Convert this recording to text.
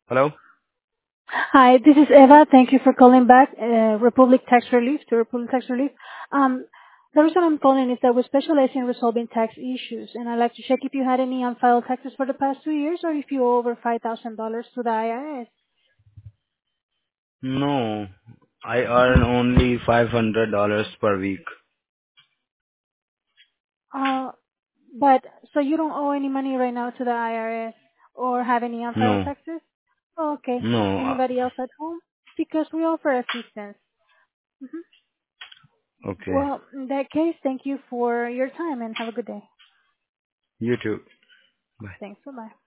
Hello? Hi, this is Eva. Thank you for calling back, Republic Tax Relief to Republic Tax Relief. Um, the reason I'm calling is that we specialize in resolving tax issues, and I'd like to check if you had any unfiled taxes for the past 2 years or if you owe over $5,000 to the IRS. No, I earn only $500 per week. Uh, but, so you don't owe any money right now to the IRS or have any unfiled No, taxes? Okay. no. Anybody else at home? Because we offer assistance. Mhm. Okay. Well, in that case, thank you for your time and have a good day. You too. Bye. Thanks. Bye-bye.